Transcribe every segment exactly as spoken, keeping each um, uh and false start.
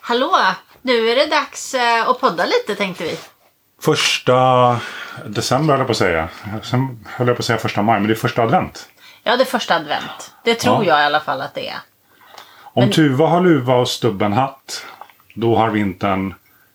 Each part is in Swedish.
Hallå, nu är det dags att podda lite tänkte vi. Första december höll jag på att säga. Sen höll jag på att säga första maj, men det är första advent. Ja, det är första advent. Det tror ja. jag i alla fall att det är. Om men... Tuva har luva och stubben hatt, då har vintern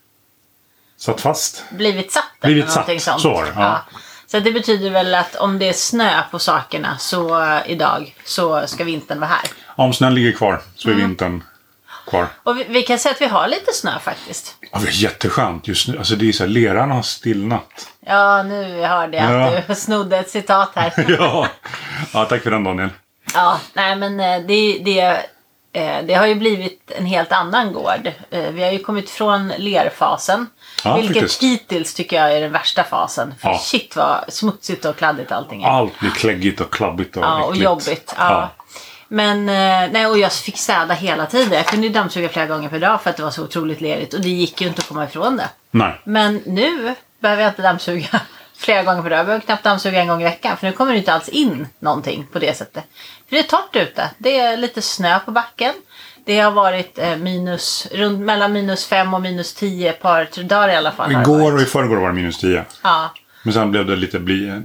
satt fast. Blivit satt. Blivit satt, sånt. så var det. Ja. Ja. Så det betyder väl att om det är snö på sakerna så idag så ska vintern vara här. Om snön ligger kvar så är mm. vintern kvar. Och vi, vi kan säga att vi har lite snö faktiskt. Ja, det är jätteskönt just nu. Alltså det är så här, leran har stillnat. Ja, nu hörde jag ja. att du snodde ett citat här. ja. ja, tack för den Daniel. Ja, nej men det, det, det har ju blivit en helt annan gård. Vi har ju kommit från lerfasen. Ja, vilket faktiskt. Hittills tycker jag är den värsta fasen. För ja. shit vad smutsigt och kladdigt allting är. Allt blir kläggigt och klabbigt och ja, och jobbigt. Ja. Ja. Men nej, och jag fick städa hela tiden. Jag kunde ju dammsuga flera gånger per dag för att det var så otroligt lerigt. Och det gick ju inte att komma ifrån det. Nej. Men nu behöver jag inte dammsuga flera gånger per dag. Jag behöver knappt dammsuga en gång i veckan. För nu kommer det inte alls in någonting på det sättet. För det är torrt ute. Det är lite snö på backen. Det har varit minus, runt mellan minus fem och minus tio par tre dagar i alla fall. Igår och i förrgår var det minus tio. Ja. Men sen blev det lite, bli,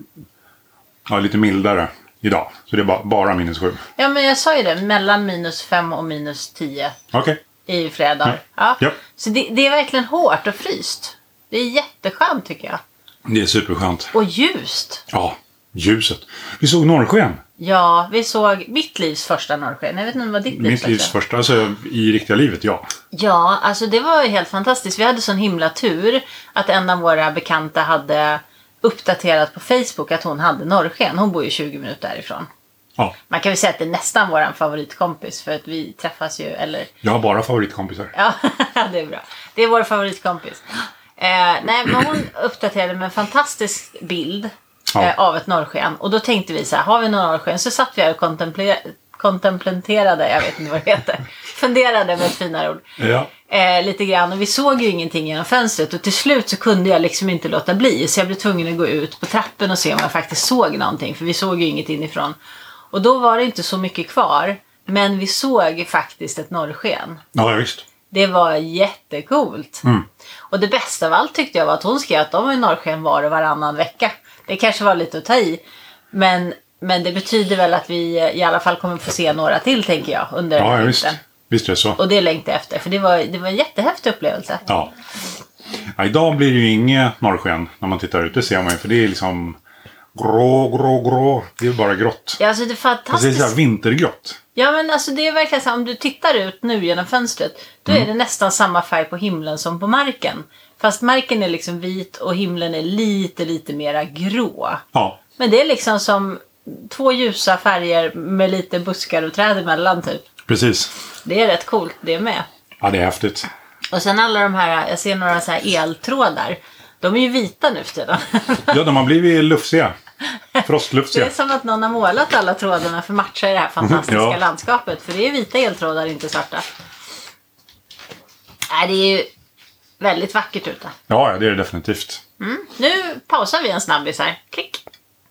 ja, lite mildare idag. Så det är bara, bara minus sju. Ja, men jag sa ju det. Mellan minus fem och minus tio. Okej. Okay. I fredag. Mm. Ja. Ja. Så det, det är verkligen hårt och fryst. Det är jätteskönt tycker jag. Det är superskönt. Och ljust. Ja, ljuset. Vi såg norrsken. Ja, vi såg mitt livs första norrsken. Jag vet inte vad ditt livs Mitt livs första, alltså i riktiga livet, ja. Ja, alltså det var ju helt fantastiskt. Vi hade sån himla tur att en av våra bekanta hade uppdaterat på Facebook att hon hade norrsken. Hon bor ju tjugo minuter därifrån. Ja. Man kan väl säga att det är nästan våran favoritkompis för att vi träffas ju, eller... Jag har bara favoritkompisar. Ja, det är bra. Det är vår favoritkompis. Eh, nej, men hon uppdaterade med en fantastisk bild ja. eh, av ett norrsken. Och då tänkte vi så här, har vi någon norrsken? Så satt vi här och kontemplerade, kontemplerade, jag vet inte vad det heter. Funderade med ett finare ord. Ja. Eh, lite grann. Och vi såg ju ingenting genom fönstret. Och till slut så kunde jag liksom inte låta bli. Så jag blev tvungen att gå ut på trappen och se om jag faktiskt såg någonting. För vi såg ju inget inifrån. Och då var det inte så mycket kvar. Men vi såg faktiskt ett norrsken. Ja, visst. Det var jättekult. Mm. Och det bästa av allt tyckte jag var att hon skrev att de var i norrsken var och varannan vecka. Det kanske var lite att ta i. Men, men det betyder väl att vi i alla fall kommer få se några till, tänker jag, under ja, visst. Visst är det så. Och det längtar jag efter. För det var, det var en jättehäftig upplevelse. Ja. Ja, idag blir det ju inget norrsken när man tittar ut. Det ser man ju, för det är liksom grå, grå, grå. Det är bara grått. Ja, alltså det är fantastiskt. Det är så här vintergrått. Ja, men alltså det är verkligen så här, om du tittar ut nu genom fönstret, då mm. är det nästan samma färg på himlen som på marken. Fast marken är liksom vit och himlen är lite, lite mera grå. Ja. Men det är liksom som två ljusa färger med lite buskar och träd emellan typ. Precis. Det är rätt coolt, det är med. Ja, det är häftigt. Och sen alla de här, jag ser några så här eltrådar. De är ju vita nu för tiden. Ja, de har blivit lufsiga. Frostlufsiga. Det är som att någon har målat alla trådarna för att matcha i det här fantastiska ja. landskapet. För det är vita eltrådar, inte svarta. Nej, det är ju väldigt vackert ute. Ja, det är det definitivt. Mm. Nu pausar vi en snabbis här. Klick.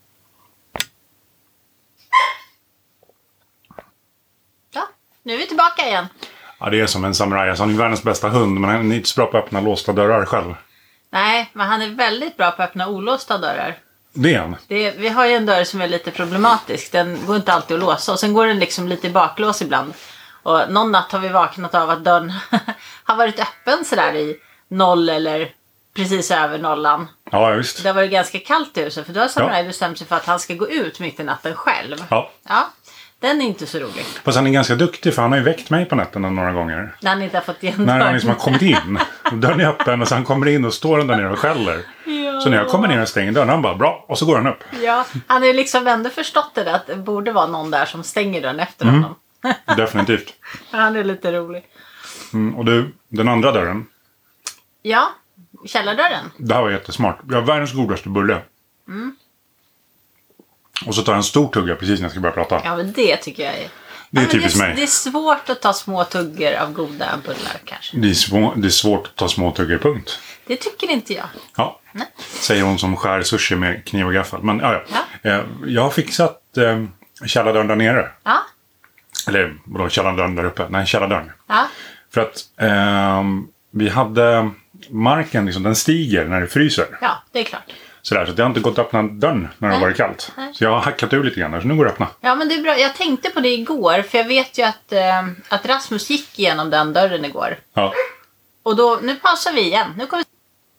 Ja, nu är vi tillbaka igen. Ja, det är som en samuraj. Han är världens bästa hund, men han är inte så bra på att öppna låsta dörrar själv. Nej, men han är väldigt bra på att öppna olåsta dörrar. Det är han. Det, vi har ju en dörr som är lite problematisk. Den går inte alltid att låsa. Och sen går den liksom lite i baklås ibland. Och någon natt har vi vaknat av att dörren har varit öppen sådär i noll eller precis över nollan. Ja, visst. Det har varit ganska kallt i huset. För då har Samurai ja. bestämt sig för att han ska gå ut mitt i natten själv. Ja. Ja. Den är inte så rolig. Fast han är ganska duktig, för han har ju väckt mig på nätterna några gånger. När han inte har fått igen dörren. När han liksom har kommit in. Dörren är öppen och så han kommer in och står där nere och skäller. Ja. Så när jag kommer ner och stänger dörren, han bara bra. Och så går han upp. Ja, han har ju liksom ändå förstått det, att det borde vara någon där som stänger dörren efter mm. honom. Definitivt. Han är lite rolig. Mm, och du, den andra dörren. Ja, källardörren. Det här var jättesmart. Jag har världens godaste bulle. Mm. Och så tar jag en stor tugga precis när jag ska börja prata. Ja, men det tycker jag är... Det är ja, typiskt det är, mig. Det är svårt att ta små tuggor av goda bullar kanske. Det är, svår, det är svårt att ta små tuggor, punkt. Det tycker inte jag. Ja, nej. Säger hon som skär sushi med kniv och gaffel. Men ja, ja. ja. Jag har fixat eh, källardörren där nere. Ja. Eller vadå, källardörren där uppe? Nej, källardörren. Ja. För att eh, vi hade marken, liksom, den stiger när det fryser. Ja, det är klart. Sådär, så det har inte gått att öppna dörren när det har varit kallt. Nej. Så jag har hackat ur lite grann, så nu går det att öppna. Ja, men det är bra. Jag tänkte på det igår, för jag vet ju att, eh, att Rasmus gick igenom den dörren igår. Ja. Och då, nu pausar vi igen. Nu kommer...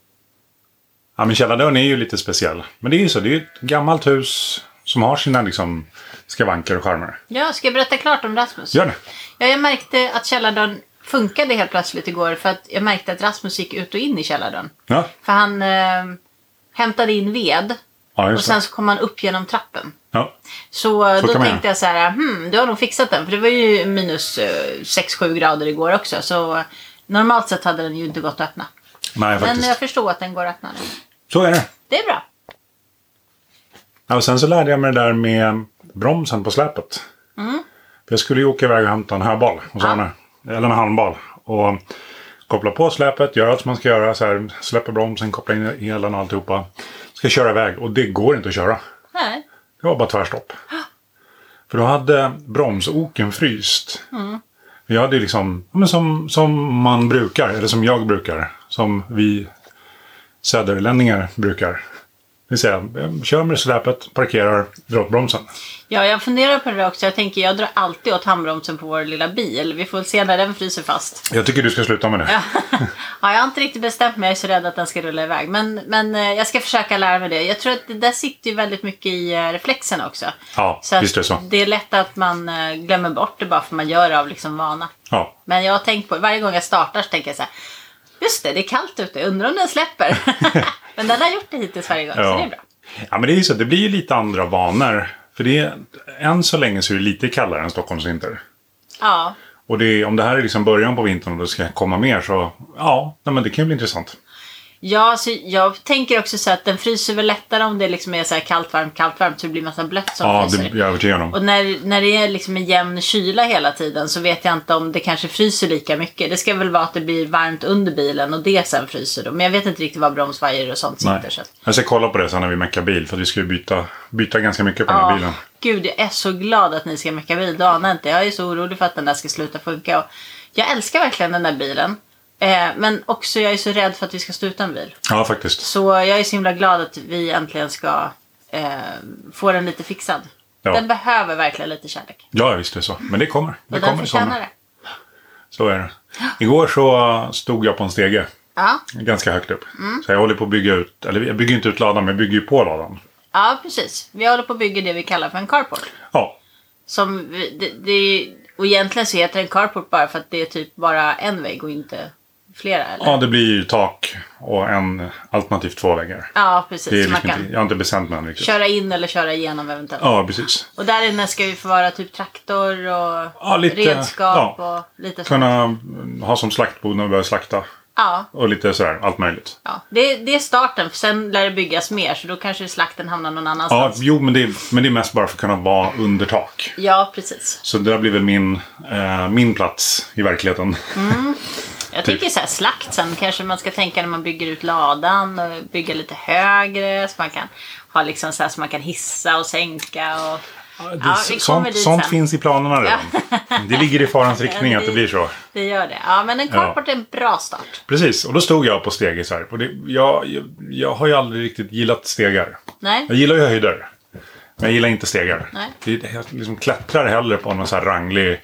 Ja, men källardörren är ju lite speciell. Men det är ju så, det är ju ett gammalt hus som har sina liksom skavanker och charmer. Ja, ska jag berätta klart om Rasmus? Gör det. Ja, jag märkte att källardörren funkade helt plötsligt igår, för att jag märkte att Rasmus gick ut och in i källardörren. Ja. För han eh, hämtade in ved Ja, och just sen det. så kom han upp genom trappen. Ja. Så, Så då kan man tänkte jag så här, hmm, du har nog fixat den. För det var ju minus eh, sex sju grader igår också. Så eh, normalt sett hade den ju inte gått att öppna. Nej, faktiskt. Men jag förstår att den går att öppna nu. Så är det. Det är bra. Ja, och sen så lärde jag mig det där med bromsen på släpet. Mm. För jag skulle ju åka iväg och hämta en höbal. Och så Ja. en, eller en handbal. Och koppla på släpet, göra allt som man ska göra. Så här, släppa bromsen, koppla in elen och alltihopa. Ska köra iväg. Och det går inte att köra. Nej. Det var bara tvärstopp. För då hade bromsoken fryst. Mm. Jag hade liksom, ja, men som, som man brukar, eller som jag brukar. Som vi söderlänningar brukar. Det vill säga, jag kör med släpet, parkerar, drar åt bromsen. Ja, jag funderar på det också. Jag tänker, jag drar alltid åt handbromsen på vår lilla bil. Vi får väl se när den fryser fast. Jag tycker du ska sluta med det. Ja, ja jag har inte riktigt bestämt mig. Jag är så rädd att den ska rulla iväg. Men, men eh, jag ska försöka lära mig det. Jag tror att det där sitter ju väldigt mycket i eh, reflexen också. Ja, Så att visst är det så. det är lätt att man eh, glömmer bort det bara för man gör det av liksom vana. Ja. Men jag har tänkt på, varje gång jag startar så tänker jag så här, just det, det är kallt ute. Jag undrar om den släpper. Men den har gjort det hittills varje gång, Ja. så det är bra. Ja, men det är ju så. Det blir ju lite andra vanor. För det är, än så länge så är det lite kallare än Stockholms vinter. Ja. Och det är, om det här är liksom början på vintern och det ska komma mer så, ja, nej, men det kan ju bli intressant. Ja, så jag tänker också så att den fryser väl lättare om det liksom är så här kallt, varmt, kallt, varmt. Så det blir massa blött som Ja, fryser. det är jag övertygad om. Och när, när det är liksom en jämn kyla hela tiden så vet jag inte om det kanske fryser lika mycket. Det ska väl vara att det blir varmt under bilen och det sen fryser då. Men jag vet inte riktigt vad bromsvajer och sånt sitter. Nej. Så att... Jag ska kolla på det sen när vi meckar bil. För att vi ska ju byta, byta ganska mycket på den här Ja, bilen. gud, jag är så glad att ni ska mecka bil. Då anar inte. Jag är så orolig för att den där ska sluta funka. Och jag älskar verkligen den där bilen. Eh, men också jag är så rädd för att vi ska stå utan bil. Ja, faktiskt. Så jag är så himla glad att vi äntligen ska eh, få den lite fixad. Ja. Den behöver verkligen lite kärlek. Ja, visst är det så. Men det kommer. Det Och den kommer i förtjänar sommar. det. Så är det. Igår så stod jag på en stege. Ja. Ganska högt upp. Mm. Så jag håller på att bygga ut. Eller jag bygger inte ut ladan, men jag bygger ju på ladan. Ja, precis. Vi håller på att bygga det vi kallar för en carport. Ja. Som vi, det, det, och egentligen så heter det en carport bara för att det är typ bara en vägg och inte flera. Eller? Ja, det blir ju tak och en alternativt två väggar. Ja, precis. Det är Så man liksom kan inte, jag har inte bestämt mig än riktigt. köra in eller köra igenom eventuellt. Ja, precis. Och där inne ska ju få vara typ traktor och Ja, lite, redskap ja. och lite sånt. Kunna ha som slaktbod när vi börjar slakta. Ja, Och lite sådär, allt möjligt. ja. Det, det är starten. För sen lär det byggas mer. Så då kanske slakten hamnar någon Ja, annanstans. jo, men det, är, men det är mest bara för att kunna vara under tak. Ja, precis. Så det där blir väl min, eh, min plats i verkligheten. Jag tycker så här slakt. Sen kanske man ska tänka när man bygger ut ladan. Och bygga lite högre. Så man kan ha liksom så här så man kan hissa och sänka. Och... Det, Ja, vi kommer sånt dit sånt sen. finns i planerna redan. Det ligger i farans riktning att det blir så. Det gör det. Ja, men en carport är en bra start. Precis, och då stod jag på steget så här. Och det, jag, jag, jag har ju aldrig riktigt gillat stegar. Nej. Jag gillar ju höjder. Men jag gillar inte stegar. Nej. Det, jag liksom klättrar hellre på någon så här ranglig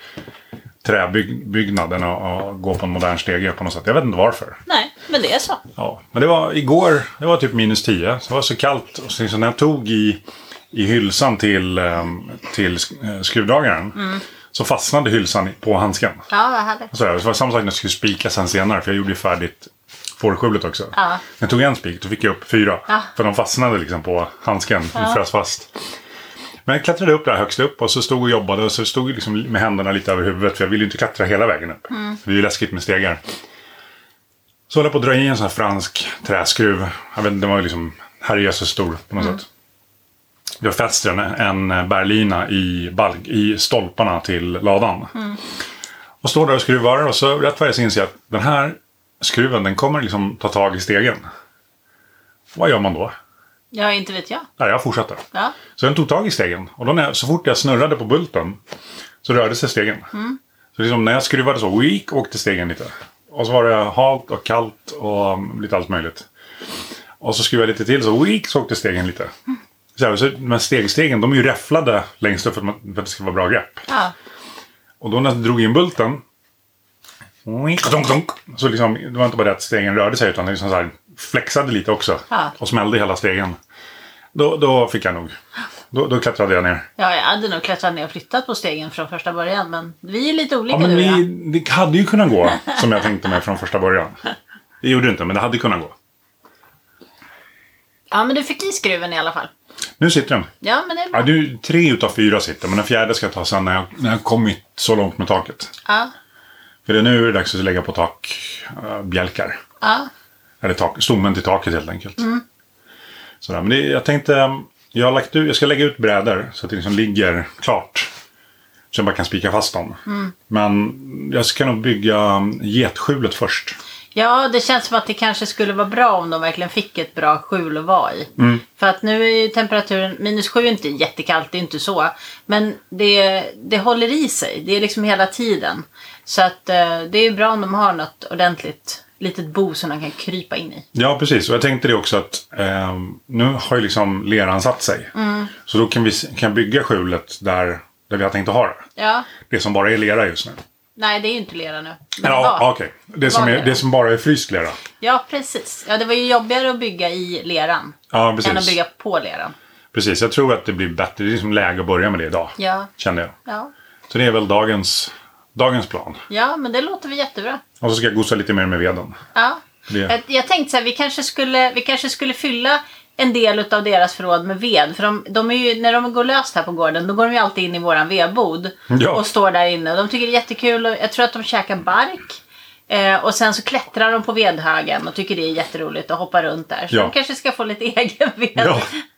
träbyggnad än att, att gå på en modern stege på något sätt. Jag vet inte varför. Nej, men det är så. Ja, men det var igår, det var typ minus tio. Så det var så kallt. Och så när jag tog i, i hylsan till, ehm, till sk- skruvdragaren Mm. så fastnade hylsan på handsken. Ja, vad härligt. Så det var samma sak när jag skulle spika sen senare. För jag gjorde ju färdigt fårskjulet också. Ja. När jag tog en spik, då fick jag upp fyra. Ja. För de fastnade liksom på handsken. De frös fast. Men jag klättrade upp där högst upp och så stod och jobbade. Och så stod jag liksom med händerna lite över huvudet. För jag ville ju inte klättra hela vägen upp. Mm. Det är ju läskigt med stegar. Så höll jag på att dra i en sån här fransk träskruv. Jag vet inte, den var ju liksom herrejösses stor på något Mm. sätt. Jag fäste en, en bärlina i, balg, i stolparna till ladan. Mm. Och står där och skruvar och så rätt vad jag inser jag att den här skruven den kommer liksom ta tag i stegen. Vad gör man då? Ja, inte vet jag. Nej, jag fortsatte. Ja. Så den tog tag i stegen. Och då när jag, så fort jag snurrade på bulten så rörde sig stegen. Mm. Så liksom när jag skruvade så, week, åkte stegen lite. Och så var det halt och kallt och lite allt möjligt. Och så skruvade jag lite till, så week, så åkte stegen lite. Så här, så de stegstegen, de är ju räfflade längst upp för att, man, för att det ska vara bra grepp. Ja. Och då när jag drog in bulten, week, donk, donk, så liksom, det var inte bara det att stegen rörde sig, utan det liksom så här flexade lite också. Ja. Och smällde hela stegen. Då, då fick jag nog. Då, då klättrade jag ner. Ja, jag hade nog klättrat ner och flyttat på stegen från första början. Men vi är lite olika Ja, men nu. vi, Ja. det hade ju kunnat gå som jag tänkte mig från första början. Det gjorde det inte, men det hade kunnat gå. ja, men du fick i skruven i alla fall. Nu sitter den. Ja, men det är bra. Ja, du, tre utav fyra sitter, men den fjärde ska jag ta sen när jag, när jag kommit så långt med taket. Ja. För det är nu är det dags att lägga på takbjälkar. Ja. Eller tak, stommen till taket helt enkelt. Mm. Sådär, men det, jag tänkte, jag, har lagt ut, jag ska lägga ut brädor så att det liksom ligger klart. Så jag bara kan spika fast dem. Mm. Men jag ska nog bygga getskjulet först. Ja, det känns som att det kanske skulle vara bra om de verkligen fick ett bra skjul att vara i. Mm. För att nu är ju temperaturen, minus sju är inte jättekallt, det är inte så. Men det, det håller i sig, det är liksom hela tiden. Så att eh, det är bra om de har något ordentligt litet bo som de kan krypa in i. Ja, precis. Och jag tänkte det också att eh, nu har ju liksom leran satt sig. Mm. Så då kan vi kan bygga skjulet där, där vi har tänkt att ha det. Ja, Det som bara är lera just nu. nej det är ju inte lera nu. Men Ja, var. okej. Det, som var är- lera. det som bara är fryst lera. Ja, precis. Ja, det var ju jobbigare att bygga i leran Ja, än att precis. bygga på leran. Precis, jag tror att det blir bättre. Det är liksom läge att börja med det idag. Ja, Kände jag. ja. Så det är väl dagens, dagens plan. Ja, men det låter väl jättebra. Och så ska jag gosa lite mer med veden. Ja. Det. Jag, jag tänkte så här, vi kanske skulle, vi kanske skulle fylla en del av deras förråd med ved. För de, de är ju, när de går löst här på gården, då går de ju alltid in i våran vedbod. Ja. Och står där inne. De tycker det är jättekul. Och jag tror att de käkar bark. Eh, och sen så klättrar de på vedhögen och tycker det är jätteroligt att hoppa runt där. Så Ja. de kanske ska få lite egen ved. Ja.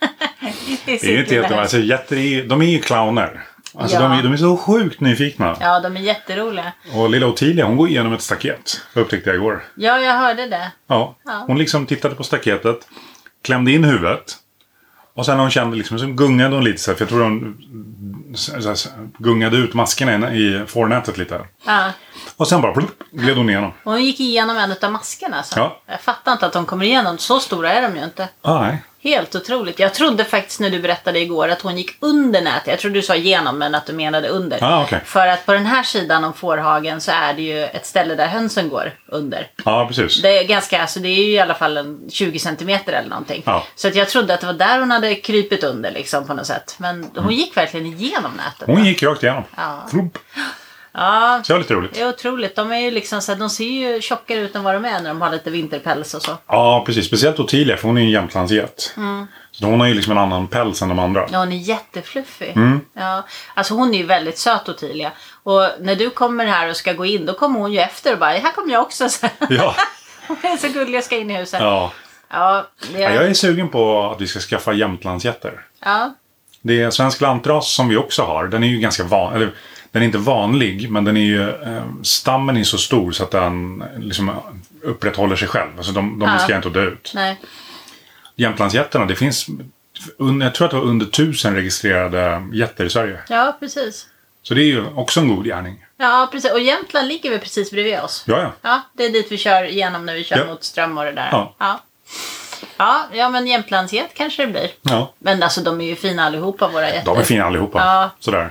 I Det är sitt ju inte lilla helt... hus. Alltså, jätte, de är ju clowner. Alltså, Ja. de, är, de är så sjukt nyfikna. Ja, de är jätteroliga. Och lilla Ottilia, hon går igenom ett staket. Det upptäckte jag igår. Ja, jag hörde det. Ja. Ja. Hon liksom tittade på staketet. Klämde in huvudet. Och sen när hon kände liksom, så gungade hon lite så här, för jag tror hon så här, gungade ut maskerna i, i fårnätet lite. Ja. Och sen bara plupp, gled hon igenom. Och hon gick igenom en av maskerna. Så. Ja. Jag fattar inte att de kommer igenom. Så stora är de ju inte. Ah, nej. Helt otroligt. Jag trodde faktiskt när du berättade igår att hon gick under nätet. Jag trodde du sa igenom, men att du menade under. Ah, okej. För att på den här sidan om fårhagen så är det ju ett ställe där hönsen går under. Ja, precis. Det är ganska, alltså det är ju i alla fall en tjugo centimeter eller någonting. Ja. Så att jag trodde att det var där hon hade krypit under liksom på något sätt. Men hon gick verkligen igenom nätet. Hon gick rakt igenom. Ja. Flupp. Ja, Så det var lite roligt. det är otroligt. De är ju liksom så här, de ser ju tjockare ut än vad de är när de har lite vinterpäls och så. Ja, precis. Speciellt Ottilia, för hon är ju en jämtlandsget. Mm. Så hon har ju liksom en annan päls än de andra. Ja, hon är jättefluffig. Mm. Ja, alltså hon är ju väldigt söt, Ottilia. Och när du kommer här och ska gå in, då kommer hon ju efter och bara, här kommer jag också. Så. Ja. Hon är så gullig, jag ska in i huset. Ja. Ja, det, Ja, jag är sugen på att vi ska skaffa jämtlandsgetter. ja, Det är svensk lantras som vi också har. Den är ju ganska van, eller den är inte vanlig, men den är ju, eh, stammen är så stor så att den liksom upprätthåller sig själv. Alltså de, de Ja. riskerar inte att dö ut. nej. Jämtlandsgetterna, det finns, un- jag tror att det var under tusen registrerade getter i Sverige. Ja, precis. Så det är ju också en god gärning. Ja, precis. Och Jämtland ligger väl precis bredvid oss. Ja, ja. Ja, det är dit vi kör igenom när vi kör Ja. mot Ström och det där. Ja. Ja, ja, ja men Jämtlandsget kanske det blir. Ja. Men alltså de är ju fina allihopa, våra getter. De är fina allihopa. Ja. Sådär.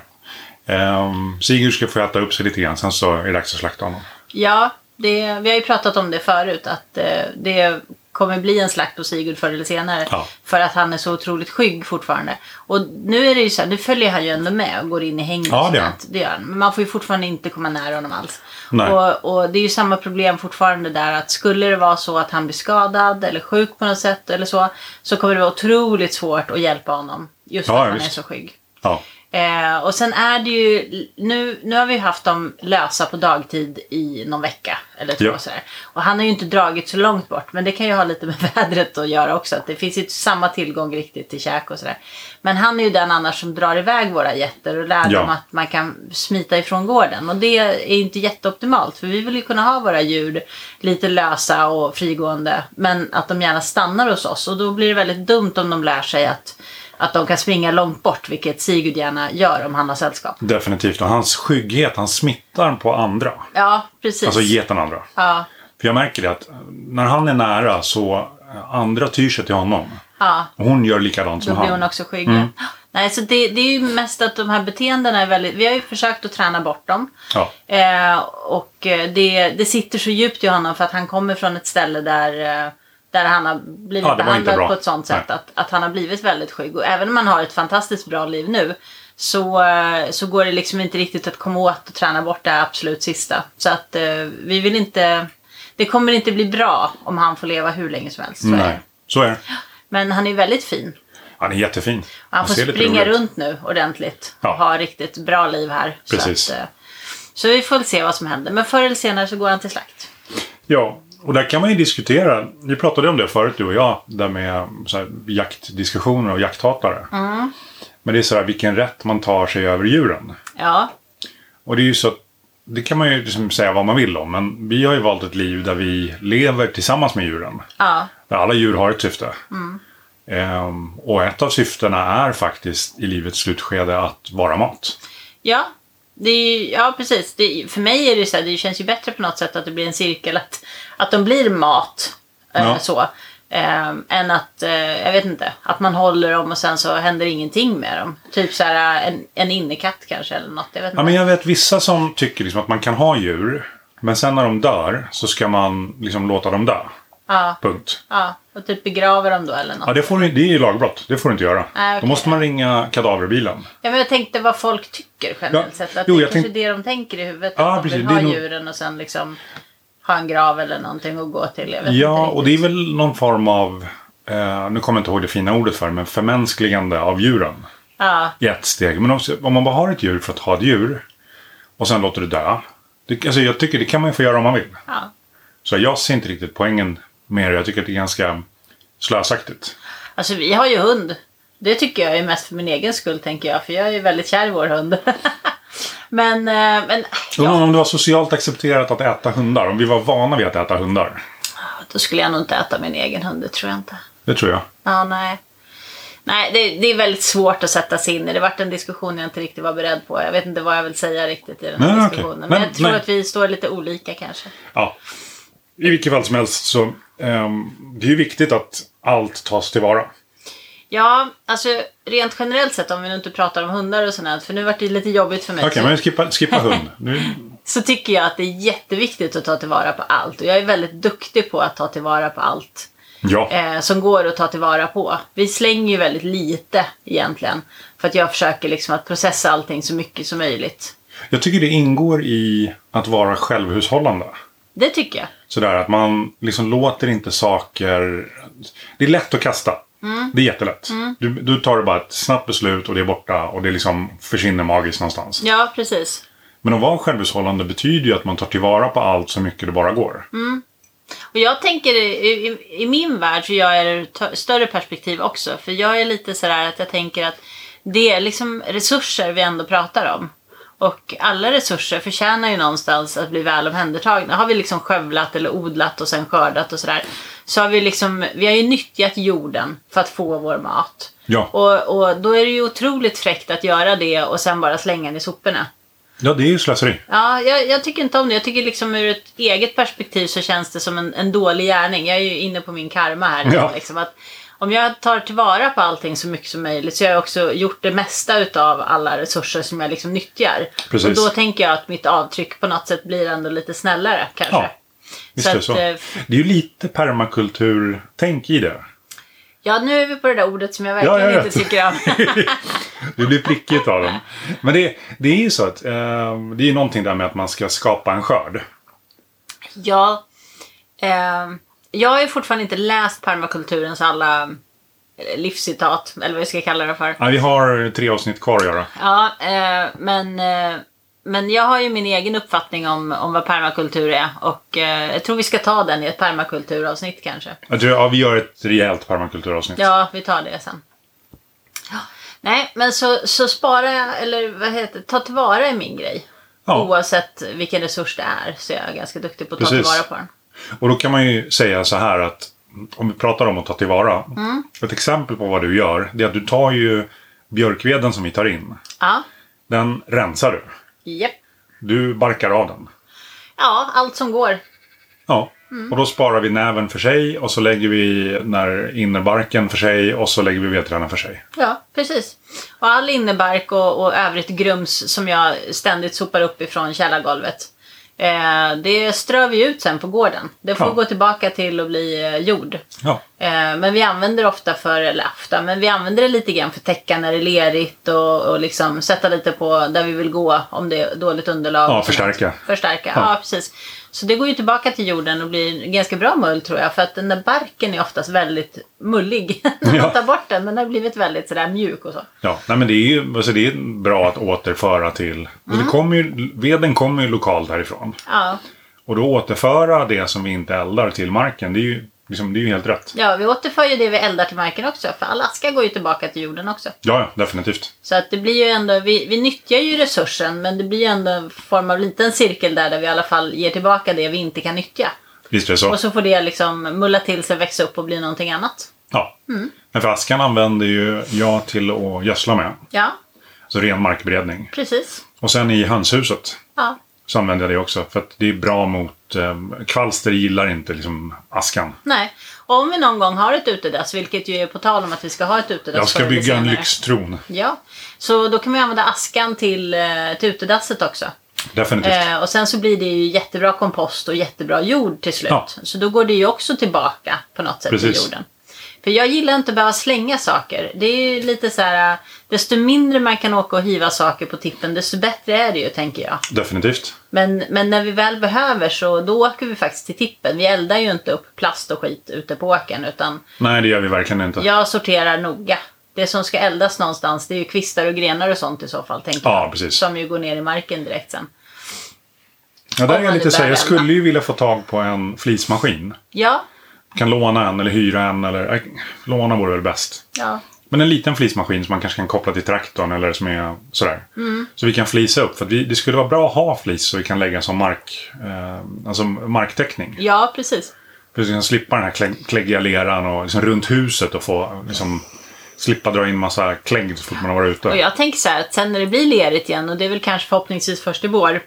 Um, Sigurd ska få äta upp sig lite grann, sen så är det dags att slakta honom. Ja, det, vi har ju pratat om det förut. Att eh, det kommer bli en slakt på Sigurd förr eller senare. Ja. För att han är så otroligt skygg fortfarande. Och nu är det ju så här, nu följer han ju ändå med och går in i hängnet. Ja, det gör han. det gör han. Men man får ju fortfarande inte komma nära honom alls. Nej. Och, och det är ju samma problem fortfarande där. Att skulle det vara så att han blir skadad eller sjuk på något sätt eller så. Så kommer det vara otroligt svårt att hjälpa honom. Just för Ja, att han visst. är så skygg. Ja. Eh, och sen är det ju, nu, nu har vi haft dem lösa på dagtid i någon vecka eller två Ja. sådär. Och han har ju inte dragit så långt bort, men det kan ju ha lite med vädret att göra också. Att det finns ju inte samma tillgång riktigt till käk och sådär. Men han är ju den annars som drar iväg våra getter och lär Ja. dem att man kan smita ifrån gården. Och det är inte jätteoptimalt, för vi vill ju kunna ha våra djur lite lösa och frigående, men att de gärna stannar hos oss. Och då blir det väldigt dumt om de lär sig att att de kan springa långt bort, vilket Sigurd gärna gör om han har sällskap. Definitivt. Och hans skygghet, han smittar på andra. Ja, precis. Alltså geten andra. Ja. För jag märker det att när han är nära så andra tyr sig till honom. Ja. Och hon gör likadant som Då blir han. hon också skygg. Mm. Nej, så det, det är ju mest att de här beteendena är väldigt... Vi har ju försökt att träna bort dem. Ja. Eh, och det, det sitter så djupt i honom för att han kommer från ett ställe där... Där han har blivit Ja, behandlad på ett sånt sätt att, att han har blivit väldigt skygg. Och även om man har ett fantastiskt bra liv nu så, så går det liksom inte riktigt att komma åt och träna bort det absolut sista. Så att eh, vi vill inte... Det kommer inte bli bra om han får leva hur länge som helst. Så Nej, är det. så är det. Men han är väldigt fin. Han är jättefin. Han, han får springa runt nu ordentligt. Ja. Och ha riktigt bra liv här. Precis. Så, att, eh, så vi får se vad som händer. Men förr eller senare så går han till slakt. Ja. Och där kan man ju diskutera, vi pratade om det förut du och jag, där med så här, jaktdiskussioner och jakthatare. Mm. Men det är så här, vilken rätt man tar sig över djuren. Ja. Och det är ju så, det kan man ju liksom säga vad man vill om, men vi har ju valt ett liv där vi lever tillsammans med djuren. Ja. Där alla djur har ett syfte. Mm. Ehm, och ett av syftena är faktiskt i livets slutskede att vara mat. Ja. Det är, ja, precis. Det, för mig är det så här, det känns ju bättre på något sätt att det blir en cirkel. Att, att de blir mat. Ja. Äh, så. Äh, än att, äh, jag vet inte, att man håller dem och sen så händer ingenting med dem. Typ så här en, en innekatt kanske eller något. Jag vet inte. Ja, men jag vet vissa som tycker liksom att man kan ha djur. Men sen när de dör så ska man liksom låta dem dö. Ja. Punkt. Ja, och typ begraver dem då eller något. Ja, det, får, det är ju lagbrott. Det får du inte göra. Ah, okay. Då måste man ringa kadaverbilen. Ja, men jag tänkte vad folk tycker generellt Ja. sett. Att Jo, det är jag kanske tänk... det de tänker i huvudet. Ja, att de precis. vill Det ha är nog... djuren och sen liksom ha en grav eller någonting att gå till. Jag vet Ja, inte och det är väl någon form av, eh, nu kommer jag inte ihåg det fina ordet för, men förmänskligande av djuren. Ja. I ett steg. Men också, om man bara har ett djur för att ha ett djur och sen låter det dö. Det, alltså jag tycker det kan man ju få göra om man vill. Ja. Så jag ser inte riktigt poängen med det. Jag tycker att det är ganska slösaktigt. Alltså vi har ju hund. Det tycker jag är mest för min egen skull tänker jag. För jag är ju väldigt kär i vår hund. men, eh, men Ja. ja. Om det var socialt accepterat att äta hundar. Om vi var vana vid att äta hundar. Då skulle jag nog inte äta min egen hund. Det tror jag inte. Det tror jag. Ja, nej. Nej, det, det är väldigt svårt att sätta sig in i. Det har varit en diskussion jag inte riktigt var beredd på. Jag vet inte vad jag vill säga riktigt i den här Nej, diskussionen. okej. Men, Men- jag tror men- att vi står lite olika kanske. Ja. I vilket fall som helst så ehm, det är ju viktigt att allt tas tillvara. Ja, alltså rent generellt sett om vi nu inte pratar om hundar och sånt. För nu vart det lite jobbigt för mig. Okej, så, men skippa, skippa hund. Nu, så tycker jag att det är jätteviktigt att ta tillvara på allt. Och jag är väldigt duktig på att ta tillvara på allt. ja. Eh, som går att ta tillvara på. Vi slänger ju väldigt lite egentligen. För att jag försöker liksom att processa allting så mycket som möjligt. Jag tycker det ingår i att vara självhushållande. Det tycker jag. Sådär att man liksom låter inte saker... Det är lätt att kasta. Mm. Det är jättelätt. Mm. Du, du tar bara ett snabbt beslut och det är borta och det liksom försvinner magiskt någonstans. Ja, precis. Men att vara självhushållande betyder ju att man tar tillvara på allt så mycket det bara går. Mm. Och jag tänker i, i, i min värld så jag är det större perspektiv också. För jag är lite sådär att jag tänker att det är liksom resurser vi ändå pratar om. Och alla resurser förtjänar ju någonstans att bli väl omhändertagna. Har vi liksom skövlat eller odlat och sen skördat och sådär. Så har vi liksom, vi har ju nyttjat jorden för att få vår mat. Ja. Och, och då är det ju otroligt fräckt att göra det och sen bara slänga den i soporna. Ja, det är ju slöseri. Ja, jag, jag tycker inte om det. Jag tycker liksom ur ett eget perspektiv så känns det som en, en dålig gärning. Jag är ju inne på min karma här. Ja. Liksom, att om jag tar tillvara på allting så mycket som möjligt så har jag också gjort det mesta utav alla resurser som jag liksom nyttjar. Precis. Och då tänker jag att mitt avtryck på något sätt blir ändå lite snällare kanske. Ja, visst är det att, så. eh, Det är ju lite permakultur-tänk i det. Ja, nu är vi på det där ordet som jag verkligen Ja, jag inte vet. tycker om. Det blir prickigt av dem. Men det, det är ju så att eh, det är ju någonting där med att man ska skapa en skörd. Ja, eh, jag har ju fortfarande inte läst permakulturens alla eh, livscitat, eller vad vi ska kalla det för. Ja, vi har tre avsnitt kvar att göra. Ja, eh, men, eh, men jag har ju min egen uppfattning om, om vad permakultur är. Och eh, jag tror vi ska ta den i ett permakulturavsnitt kanske. Jag tror, ja, vi gör ett rejält permakulturavsnitt. Ja, vi tar det sen. Ja. Nej, men så, så spara, eller vad heter det, ta tillvara är min grej. Ja. Oavsett vilken resurs det är så är jag ganska duktig på att ta Precis. tillvara på den. Och då kan man ju säga så här att om vi pratar om att ta tillvara. Mm. Ett exempel på vad du gör, det är att du tar ju björkveden som vi tar in. Ja. Den rensar du. Japp. Du barkar av den. Ja, allt som går. Ja, mm. och då sparar vi näven för sig och så lägger vi när innerbarken för sig och så lägger vi vedtrarna för sig. Ja, precis. Och all innerbark och, och övrigt grums som jag ständigt sopar upp ifrån källargolvet. Eh, det strör vi ut sen på gården. Det får ja. gå tillbaka till att bli eh, jord. Ja. Eh, men vi använder ofta för, eller ofta, men vi använder det lite grann för täcka när det är lerigt och, och liksom sätta lite på där vi vill gå om det är dåligt underlag. Ja, förstärka. Förstärka, ja. ja precis. Så det går ju tillbaka till jorden och blir ganska bra mull tror jag. För att den där barken är oftast väldigt mullig när man ja. tar bort den. Men den har blivit väldigt sådär mjuk och så. Ja, nej, men det är ju alltså det är bra att återföra till. Mm. Det kommer ju, veden kommer ju lokalt härifrån. Ja. Och då återföra det som vi inte eldar till marken, det är ju, liksom, det är ju helt rätt. Ja, vi återför ju det vi eldar till marken också. För all aska går ju tillbaka till jorden också. Ja, ja, definitivt. Så att det blir ju ändå, vi, vi nyttjar ju resursen. Men det blir ju ändå en form av liten cirkel där, där vi i alla fall ger tillbaka det vi inte kan nyttja. Visst är det så. Och så får det liksom mulla till sig, växa upp och bli någonting annat. Ja, mm. men för askan använder ju jag till att gödsla med. Ja. Så ren markberedning. Precis. Och sen i hönshuset. Ja. Så använder jag det också. För att det är bra mot eh, kvalster gillar inte liksom askan. Nej. Och om vi någon gång har ett utedass, vilket ju är på tal om att vi ska ha ett utedass. Jag ska bygga en lyxtron. Ja. Så då kan vi använda askan till, till utedasset också. Definitivt. Eh, och sen så blir det ju jättebra kompost och jättebra jord till slut. Ja. Så då går det ju också tillbaka på något sätt till jorden. För jag gillar inte att behöva slänga saker. Det är ju lite så här, desto mindre man kan åka och hiva saker på tippen, desto bättre är det ju, tänker jag. Definitivt. Men, men när vi väl behöver så då åker vi faktiskt till tippen. Vi eldar ju inte upp plast och skit ute på åkern, utan... Nej, det gör vi verkligen inte. Jag sorterar noga. Det som ska eldas någonstans, det är ju kvistar och grenar och sånt i så fall, tänker ja, jag. Precis. Som ju går ner i marken direkt sen. Ja, där är jag lite så här, jag skulle ju vilja få tag på en flismaskin. Ja. Kan låna en eller hyra en eller äh, låna vore väl bäst. Ja. Men en liten flismaskin som man kanske kan koppla till traktorn eller som är sådär. Mm. Så vi kan flisa upp. För att vi, det skulle vara bra att ha flis så vi kan lägga som mark, eh, alltså marktäckning. Ja, precis. För att vi kan slippa den här klä, kläggiga leran och liksom runt huset och få liksom, slippa dra in massa klägg så fort man har varit ute. Och jag tänker så här att sen när det blir lerigt igen, och det är väl kanske förhoppningsvis först i vår.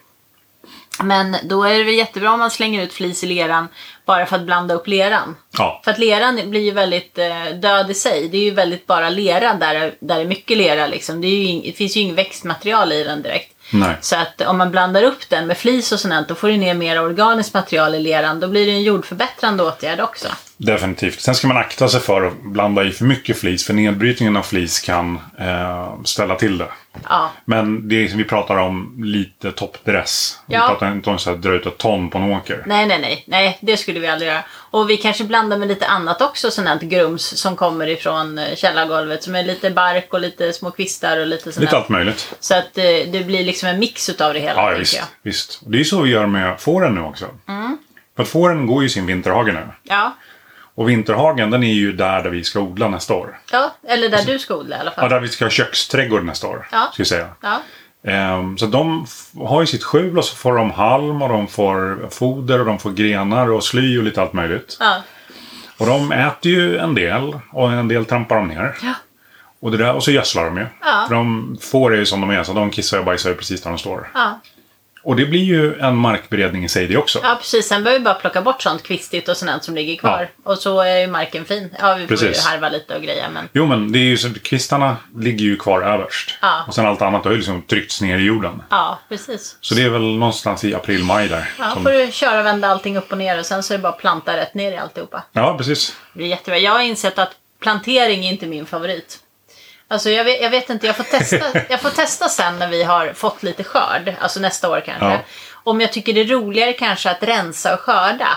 Men då är det väl jättebra om man slänger ut flis i leran bara för att blanda upp leran. Ja. För att leran blir ju väldigt eh, död i sig. Det är ju väldigt bara lera där, där det är mycket lera liksom. Det, är ju ing, det finns ju inget växtmaterial i den direkt. Nej. Så att om man blandar upp den med flis och sånt, då får du ner mer organiskt material i leran. Då blir det en jordförbättrande åtgärd också. Definitivt. Sen ska man akta sig för att blanda i för mycket flis. För nedbrytningen av flis kan eh, ställa till det. Ja. Men det är som vi pratar om lite toppdress. Ja. Vi pratar inte om att dra ut ett ton på en åker. Nej, nej, nej. Nej, det skulle vi aldrig göra. Och vi kanske blandar med lite annat också. Sånt här grums som kommer ifrån källargolvet. Som är lite bark och lite små kvistar och lite sånt. Lite allt möjligt. Så att det, det blir liksom en mix utav det hela. Ja, visst, jag. visst. Och det är så vi gör med fåren nu också. Mm. För att fåren går ju sin vinterhage nu. Ja. Och vinterhagen, den är ju där, där vi ska odla nästa år. Ja, eller där du ska odla i alla fall. Ja, där vi ska ha köksträdgård nästa år. Ja. Ska jag säga. Ja. Um, så de f- har ju sitt skjul och så får de halm och de får foder och de får grenar och sly och lite allt möjligt. Ja. Och de äter ju en del och en del trampar de ner. Ja. Och, det där, och så gödslar de ju. Ja. För de får det ju som de är, så de kissar och bajsar ju precis där de står. Ja. Och det blir ju en markberedning i sig det också. Ja, precis. Sen behöver vi bara plocka bort sånt kvistigt och sånt som ligger kvar. Ja. Och så är ju marken fin. Ja, vi får precis. ju harva lite och greja. Men... Jo, men det är ju så, kvistarna ligger ju kvar överst. Ja. Och sen allt annat har ju liksom tryckts ner i jorden. Ja, precis. Så det är väl någonstans i april, maj där. Ja, som... får du köra och vända allting upp och ner och sen så är det bara att planta rätt ner i alltihopa. Ja, precis. Det är jättebra. Jag har insett att plantering är inte min favorit. Alltså jag vet, jag vet inte, jag får, testa, jag får testa sen när vi har fått lite skörd. Alltså nästa år kanske. Ja. Om jag tycker det är roligare kanske att rensa och skörda.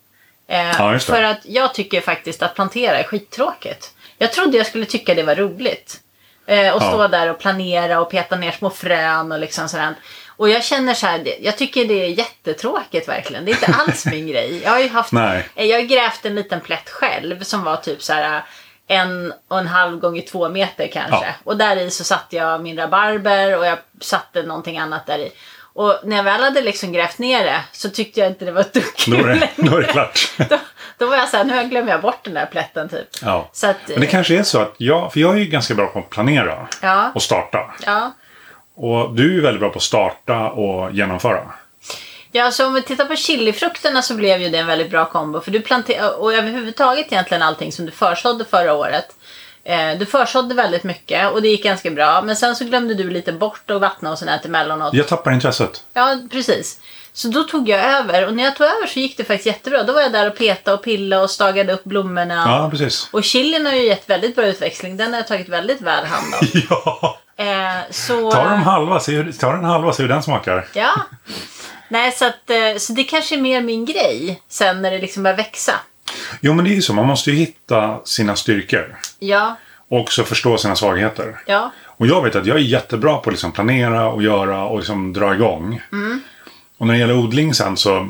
Eh, ja, just det. För att jag tycker faktiskt att plantera är skittråkigt. Jag trodde jag skulle tycka det var roligt. Eh, och stå ja. där och planera och peta ner små frön och liksom sådär. Och jag känner så här, jag tycker det är jättetråkigt verkligen. Det är inte alls min grej. Jag har ju haft, Nej. jag har grävt en liten plätt själv som var typ så här en och en halv gånger två meter kanske. Ja. Och där i så satte jag min rabarber och jag satte någonting annat där i. Och när jag väl hade liksom grävt ner det så tyckte jag inte det var ett dugg kul. Då är det, då är det klart. då, Då var jag så här, nu glömmer jag bort den där plätten typ. Ja. Så att, Men det kanske är så att jag, för jag är ju ganska bra på att planera ja. och starta. Ja. Och du är ju väldigt bra på att starta och genomföra. Ja, så om vi tittar på chilifrukterna så blev ju det en väldigt bra kombo. För du planterade, och överhuvudtaget egentligen allting som du försådde förra året. Eh, du försådde väldigt mycket och det gick ganska bra. Men sen så glömde du lite bort att vattna och sådär emellanåt. Jag tappar intresset. Ja, precis. Så då tog jag över. Och när jag tog över så gick det faktiskt jättebra. Då var jag där och petade och pillade och stagade upp blommorna. Ja, precis. Och chilin har ju gett väldigt bra utväxling. Den har jag tagit väldigt väl hand om. Ja. Eh, så... Ta den halva, se hur, ta den halva, se hur den smakar. Ja. Nej, så, att, så det kanske är mer min grej sen när det liksom börjar växa. Jo, men det är ju så. Man måste ju hitta sina styrkor. Ja. Och också förstå sina svagheter. Ja. Och jag vet att jag är jättebra på att liksom planera och göra och liksom dra igång. Mm. Och när det gäller odling sen så...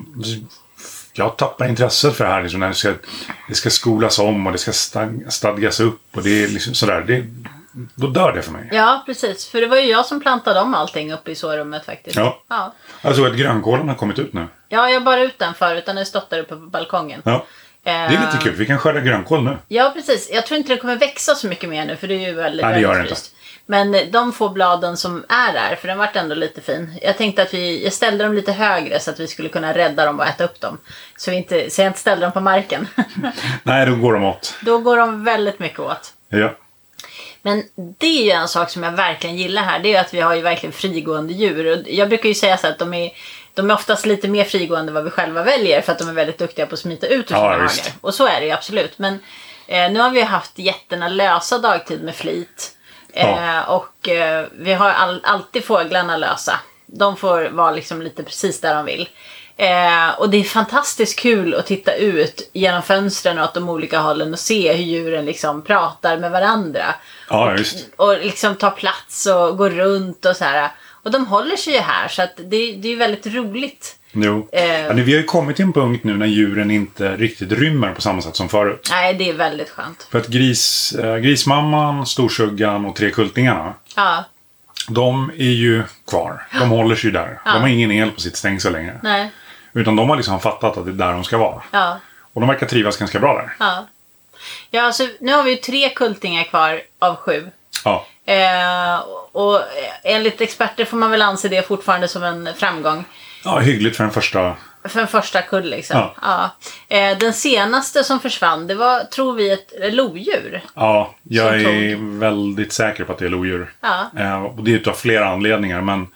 Jag tappar intresset för det här. Liksom, när det ska, det ska skolas om och det ska stadgas upp. Och det är liksom sådär. Det, då dör det för mig. Ja, precis. För det var ju jag som plantade om allting uppe i sårummet faktiskt. Ja. Ja. Jag såg att grönkålen har kommit ut nu. Ja, jag bara ut den förut. Den har stått där uppe på balkongen. Ja. Det är lite kul. Vi kan skörda grönkål nu. Ja, precis. Jag tror inte det kommer växa så mycket mer nu. För det är ju väldigt, Nej, det gör det väldigt fryst. Men de få bladen som är där, för den vart ändå lite fin. Jag tänkte att vi, jag ställde dem lite högre så att vi skulle kunna rädda dem och äta upp dem. Så, vi inte, så jag inte ställde dem på marken. Nej, då går de åt. Då går de väldigt mycket åt. Ja. Men det är ju en sak som jag verkligen gillar här. Det är ju att vi har ju verkligen frigående djur. Och jag brukar ju säga så att de är, de är oftast lite mer frigående än vad vi själva väljer. För att de är väldigt duktiga på att smita ut ur sina Ja, hagar. visst. Och så är det ju absolut. Men eh, nu har vi haft jätterna lösa dagtid med flit. Ja. Eh, och eh, vi har all, alltid fåglarna lösa. De får vara liksom lite precis där de vill. Eh, och det är fantastiskt kul att titta ut genom fönstren och åt de olika hållen och se hur djuren liksom pratar med varandra. Ja, visst. Och, och liksom ta plats och gå runt och så här. Och de håller sig ju här så att det, det är väldigt roligt. Jo. Eh. Ja, nu, vi har ju kommit till en punkt nu när djuren inte riktigt rymmer på samma sätt som förut. Nej, det är väldigt skönt. För att gris, äh, grismamman, storsuggan och tre kultingarna, Ja. de är ju kvar. De håller sig ju där. Ja. De har ingen el på sitt stängsel längre. Nej. Utan de har liksom fattat att det är där de ska vara. Ja. Och de verkar trivas ganska bra där. Ja. Ja, alltså nu har vi ju tre kultingar kvar av sju. Ja. Eh, och enligt experter får man väl anse det fortfarande som en framgång. Ja, hyggligt för den första. För en första kull liksom. Ja. Ja. Eh, den senaste som försvann, det var, tror vi, ett lodjur. Ja, jag Som är tog. väldigt säker på att det är lodjur. Ja. Eh, och det är utav flera anledningar. Men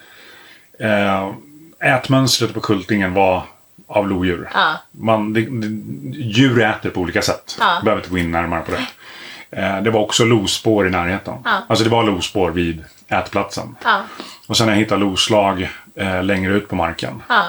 eh, ätmönstret på kultingen var av lodjur. Ja. Man, det, det, djur äter på olika sätt. Ja. Jag behöver inte gå in närmare på det. Eh, det var också lospår i närheten. Ja. Alltså det var lospår vid ätplatsen. Ja. Och sen har jag hittat loslag eh, längre ut på marken. Ja.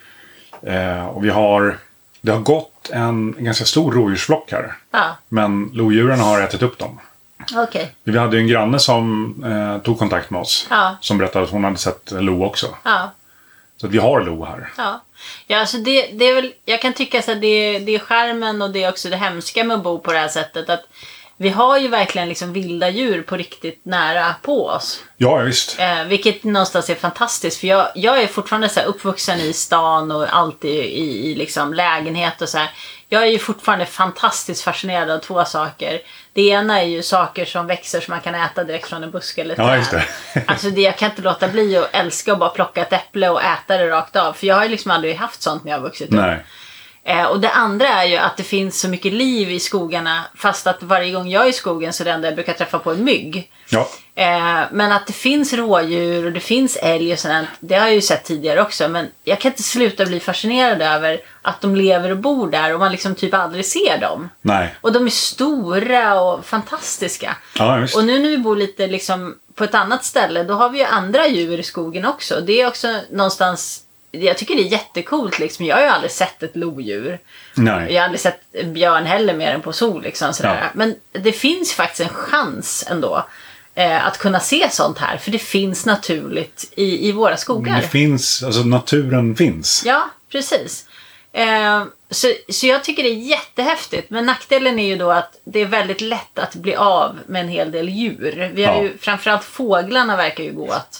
Eh, och vi har... Det har gått en ganska stor rådjursflock här. Ja. Men lodjuren har ätit upp dem. Okej. Vi hade ju en granne som eh, tog kontakt med oss. Ja. Som berättade att hon hade sett lo också. Ja. Så att vi har lo här. Ja. Ja, alltså det, det är väl, jag kan tycka att det, det är skärmen och det är också det hemska med att bo på det här sättet. Att vi har ju verkligen liksom vilda djur på riktigt nära på oss. Ja, visst. Eh, vilket någonstans är fantastiskt. För jag, jag är fortfarande så här uppvuxen i stan och alltid i, i liksom lägenhet och så här. Jag är ju fortfarande fantastiskt fascinerad av två saker. Det ena är ju saker som växer som man kan äta direkt från en buske eller Ja, just det. Alltså det, jag kan inte låta bli att älska att bara plocka ett äpple och äta det rakt av. För jag har ju liksom aldrig haft sånt när jag har vuxit upp. Nej. Eh, och det andra är ju att det finns så mycket liv i skogarna. Fast att varje gång jag är i skogen så är det enda jag brukar träffa på en mygg. Ja. Eh, men att det finns rådjur och det finns älg och sådant, det har jag ju sett tidigare också. Men jag kan inte sluta bli fascinerad över att de lever och bor där och man liksom typ aldrig ser dem. Nej. Och de är stora och fantastiska. Ja, visst. Och nu när vi bor lite liksom på ett annat ställe, då har vi ju andra djur i skogen också. Det är också någonstans... Jag tycker det är jättecoolt liksom. Jag har ju aldrig sett ett lodjur. Nej. Jag har aldrig sett björn heller mer än på sol liksom, sådär. Ja. Men det finns faktiskt en chans ändå eh, att kunna se sånt här. För det finns naturligt i, i våra skogar. Det finns, alltså naturen finns. Ja, precis. Eh, så, så jag tycker det är jättehäftigt. Men nackdelen är ju då att det är väldigt lätt att bli av med en hel del djur. Vi har Ja. ju, framförallt fåglarna verkar ju gå att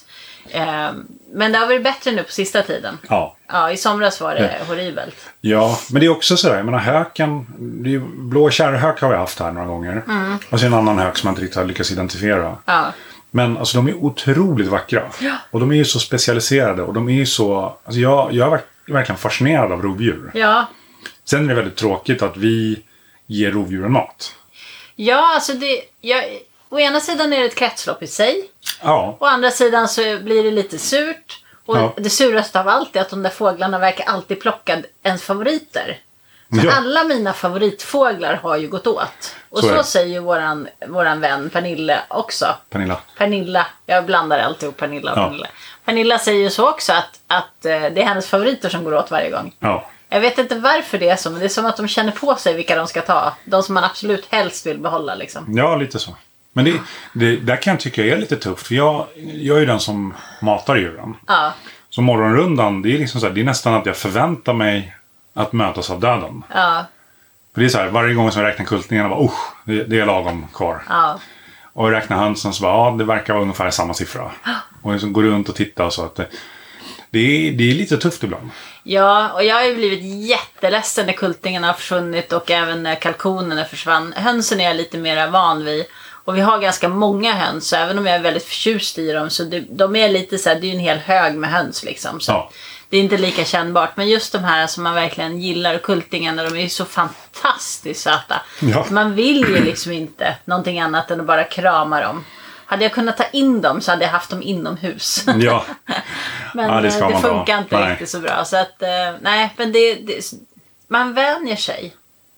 Eh, men det har varit bättre nu på sista tiden. Ja. Ja, i somras var det ja. horribelt. Ja, men det är också sådär. Jag menar, höken, det är ju, blå kärrhök har vi haft här några gånger. Mm. Och så en annan hök som man inte riktigt har lyckats identifiera. Ja. Men alltså de är otroligt vackra. Ja. Och de är ju så specialiserade. Och de är ju så... Alltså jag, jag är verkligen fascinerad av rovdjur. Ja. Sen är det väldigt tråkigt att vi ger rovdjuren mat. Ja, alltså det... Jag, å ena sidan är det ett kretslopp i sig. Ja. Å andra sidan så blir det lite surt. Och ja. det suraste av allt är att de där fåglarna verkar alltid plocka ens favoriter. Så ja. alla mina favoritfåglar har ju gått åt. Och så, så säger ju våran, våran vän Pernilla också. Pernilla. Pernilla. Jag blandar alltid ihop Pernilla och ja. Pernilla. Pernilla säger ju så också att, att det är hennes favoriter som går åt varje gång. Ja. Jag vet inte varför det är så, men det är som att de känner på sig vilka de ska ta. De som man absolut helst vill behålla liksom. Ja, lite så. Men det, det där kan jag tycka är lite tufft. För jag, jag är ju den som matar djuren. Ja. Så morgonrundan, det är liksom så här, det är nästan att jag förväntar mig att mötas av döden. Ja. För det är så här, varje gång som jag räknar kultningarna bara, oh, det, det är lagom kvar. Ja. Och jag räknar hönsen så bara, ja, det verkar vara ungefär samma siffra. Och liksom går runt och tittar och så att det, det, är, det är lite tufft ibland. Ja, och jag har ju blivit jätteledsen när kultingarna har försvunnit och även när kalkonerna försvann. Hönsen är jag lite mer van vid. Och vi har ganska många höns, så även om jag är väldigt förtjust i dem så det, de är lite så här, det är ju en hel hög med höns liksom. Så ja. Det är inte lika kännbart. Men just de här som man verkligen gillar, kultingarna, de är ju så fantastiskt söta. Ja. Man vill ju liksom inte någonting annat än att bara krama dem. Hade jag kunnat ta in dem så hade jag haft dem inomhus. Ja. Men ja, det, det funkar bra. inte nej. riktigt så bra. Så att, nej, men det, det, man vänjer sig.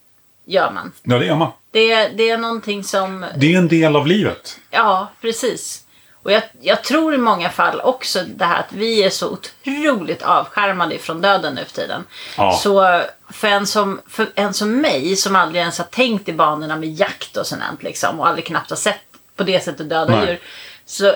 Gör man. Ja, det gör man. Det, det är någonting som... Det är en del av livet. Ja, precis. Och jag, jag tror i många fall också det här att vi är så otroligt avskärmade ifrån döden nu för tiden. Ja. Så för en, som, för en som mig som aldrig ens har tänkt i banorna med jakt och sånt liksom, och aldrig knappt har sett på det sättet döda Nej. djur, så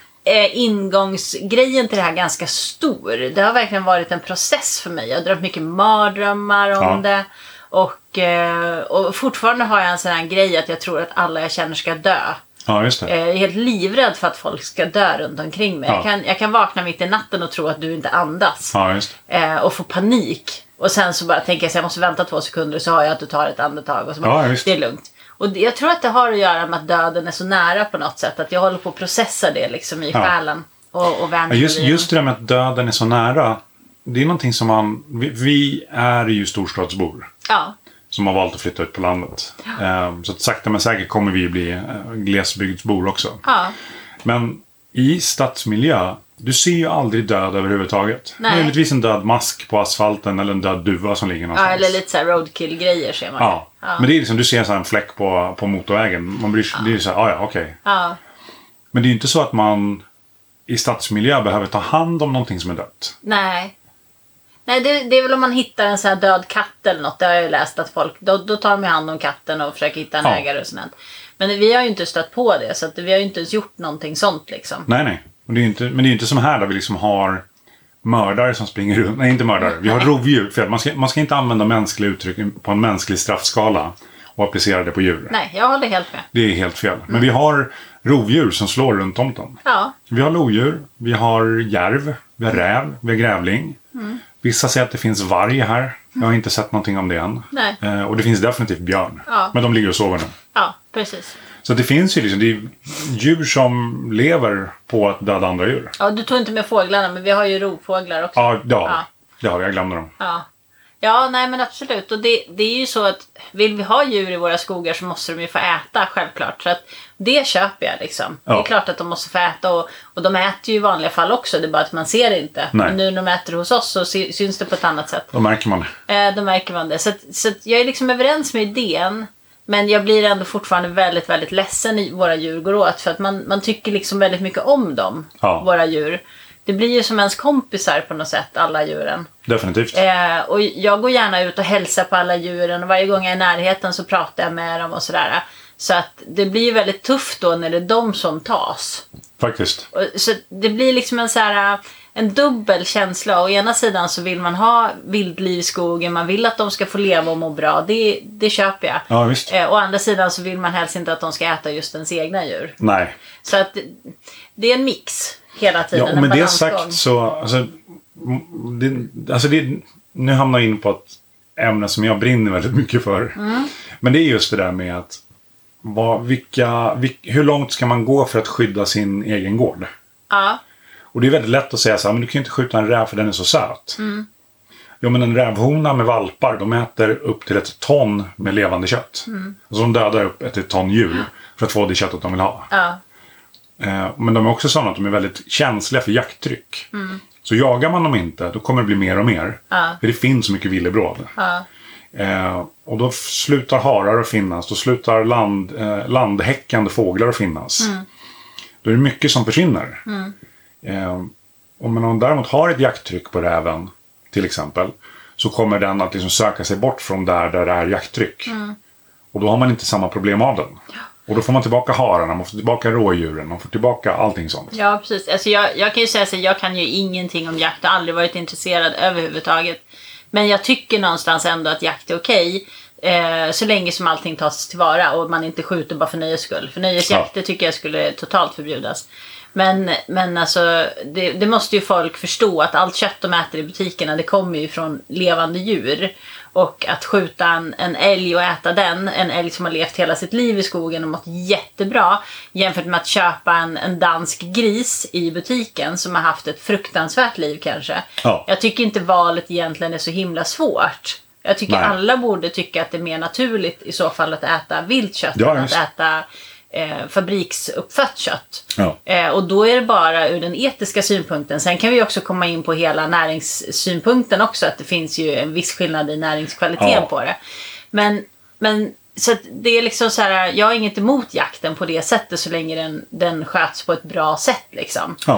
är ingångsgrejen till det här ganska stor. Det har verkligen varit en process för mig. Jag har drömt mycket mardrömmar om ja. det. Och, och fortfarande har jag en sån här grej att jag tror att alla jag känner ska dö. Ja, just det. Jag är helt livrädd för att folk ska dö runt omkring mig. Ja. Jag, kan, jag kan vakna mitt i natten och tro att du inte andas. Ja, just det. Och få panik. Och sen så bara tänker jag att jag måste vänta två sekunder så har jag att du tar ett andetag. Och så bara, ja, just. Det är lugnt. Och jag tror att det har att göra med att döden är så nära på något sätt. Att jag håller på att processa det liksom i ja. själen. Och, och ja, just, just det där med att döden är så nära. Det är någonting som man... Vi, vi är ju storstadsbor. Ja. Som har valt att flytta ut på landet. Ja. Så att sakta men säkert kommer vi bli glesbygdsbor också. Ja. Men i stadsmiljö, du ser ju aldrig död överhuvudtaget. Nej. Möjligtvis en död mask på asfalten eller en död duva som ligger någonstans. Ja, eller lite så här roadkill-grejer ser man. Ja. Ja. Men det är liksom, du ser en sån här fläck på, på motorvägen. Man blir, ja. Det är så här, ah, ja, okej. Okay. Ja. Men det är ju inte så att man i stadsmiljö behöver ta hand om någonting som är dött. Nej. Nej, det, det är väl om man hittar en sån här död katt eller något. Det har jag ju läst att folk, då, då tar de hand om katten och försöker hitta en ja. ägare och sånt. Men vi har ju inte stött på det, så att vi har ju inte ens gjort någonting sånt liksom. Nej, nej. Och det är inte, men det är ju inte som här där vi liksom har mördare som springer runt. Nej, inte mördare. Vi har rovdjur. För man ska, man ska inte använda mänskliga uttryck på en mänsklig straffskala och applicera det på djur. Nej, jag håller helt med. Det är helt fel. Men vi har rovdjur som slår runt om dem. Ja. Vi har lodjur, vi har järv, vi har räv, vi har grävling. Mm. Vissa säger att det finns varg här. Jag har inte sett någonting om det än. Nej. Eh, och det finns definitivt björn. Ja. Men de ligger och sover nu. Ja, precis. Så det finns ju liksom, det är djur som lever på att döda andra djur. Ja, du tog inte med fåglarna, men vi har ju rovfåglar också. Ja, det har vi. Ja. Det har vi, jag glömde dem. Ja. Ja, nej men absolut. Och det, det är ju så att vill vi ha djur i våra skogar så måste de ju få äta, självklart. Så att det köper jag liksom. Ja. Det är klart att de måste få äta och, och de äter ju i vanliga fall också. Det är bara att man ser det inte. Nej. Men nu när de äter hos oss så syns det på ett annat sätt. Då märker man det. Eh, då märker man det. Så, att, så att jag är liksom överens med idén. Men jag blir ändå fortfarande väldigt, väldigt ledsen i våra djur går åt. För att man, man tycker liksom väldigt mycket om dem, ja. Våra djur. Det blir ju som ens kompisar på något sätt, alla djuren. Definitivt. Eh, och jag går gärna ut och hälsar på alla djuren. Och varje gång jag är i närheten så pratar jag med dem och sådär. Så att det blir ju väldigt tufft då när det är de som tas. Faktiskt. Och, så det blir liksom en så här... En dubbel känsla. Å ena sidan så vill man ha vildliv i skogen. Man vill att de ska få leva och må bra. Det, det köper jag. Ja, visst. Eh, å andra sidan så vill man helst inte att de ska äta just ens egna djur. Nej. Så att det är en mix. hela tiden. Ja, och med det sagt så... Alltså, det, alltså det, nu hamnar jag in på ett ämne som jag brinner väldigt mycket för. Mm. Men det är just det där med att vad, vilka, vilk, hur långt ska man gå för att skydda sin egen gård? Ja. Och det är väldigt lätt att säga så här, men du kan ju inte skjuta en räv för den är så söt. Mm. Jo, men en rävhona med valpar, de äter upp till ett ton med levande kött. Mm. Alltså de dödar upp ett ton djur för att få det köttet de vill ha. Ja. Eh, men de är också sådana att de är väldigt känsliga för jakttryck. Mm. Så jagar man dem inte, då kommer det bli mer och mer. Ja. För det finns så mycket villebråd. Ja. Eh, och då slutar harar att finnas. Då slutar land, eh, landhäckande fåglar att finnas. Mm. Då är det mycket som försvinner. Mm. Eh, om man däremot har ett jakttryck på räven, till exempel, så kommer den att liksom söka sig bort från där, där det är jakttryck. Mm. Och då har man inte samma problem av den. Ja. Och då får man tillbaka hararna, man får tillbaka rådjuren, man får tillbaka allting sånt. Ja, precis. Alltså jag, jag kan ju säga så, jag kan ju ingenting om jakt och aldrig varit intresserad överhuvudtaget. Men jag tycker någonstans ändå att jakt är okej. Eh, så länge som allting tas tillvara och man inte skjuter bara för nöjes skull. För nöjesjakter ja. tycker jag skulle totalt förbjudas. Men, men alltså, det, det måste ju folk förstå att allt kött de äter i butikerna, det kommer ju från levande djur. Och att skjuta en, en älg och äta den, en älg som har levt hela sitt liv i skogen och mått jättebra, jämfört med att köpa en, en dansk gris i butiken som har haft ett fruktansvärt liv kanske. Ja. Jag tycker inte valet egentligen är så himla svårt. Jag tycker Nej. alla borde tycka att det är mer naturligt i så fall att äta vilt kött ja, än att äta eh, fabriksuppfött kött. Ja. Eh, och då är det bara ur den etiska synpunkten. Sen kan vi också komma in på hela näringssynpunkten också. Att det finns ju en viss skillnad i näringskvaliteten ja. på det. Men, men så att det är liksom så här, jag har inget emot jakten på det sättet så länge den, den sköts på ett bra sätt liksom. Ja.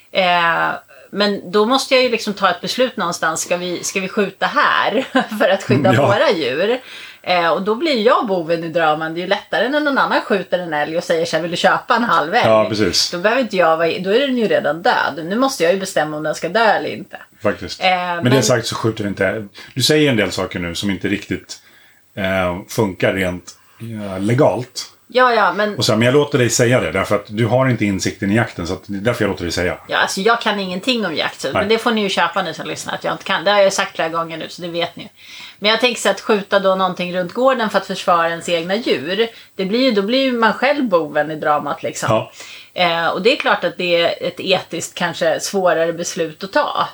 Eh, men då måste jag ju liksom ta ett beslut någonstans. Ska vi, ska vi skjuta här för att skydda ja. våra djur? Eh, och då blir jag boven i draman. Det är ju lättare när någon annan skjuter en älg och säger så här, vill du köpa en halv älg? Ja, precis. Då behöver inte jag vara, då är den ju redan död. Nu måste jag ju bestämma om den ska dö eller inte. Faktiskt. Eh, men, men det sagt så skjuter det inte. Du säger en del saker nu som inte riktigt eh, funkar rent eh, legalt. Ja, ja, men... Och så, men jag låter dig säga det, därför att du har inte insikten i jakten, så att det är därför jag låter dig säga. Ja, alltså jag kan ingenting om jakt, så, men det får ni ju köpa nu som lyssnar att jag inte kan. Det har jag sagt flera gånger nu, så det vet ni. Men jag tänker så att skjuta då någonting runt gården för att försvara ens egna djur, det blir ju, då blir ju man själv boven i dramat liksom. Ja. Eh, och det är klart att det är ett etiskt kanske svårare beslut att ta.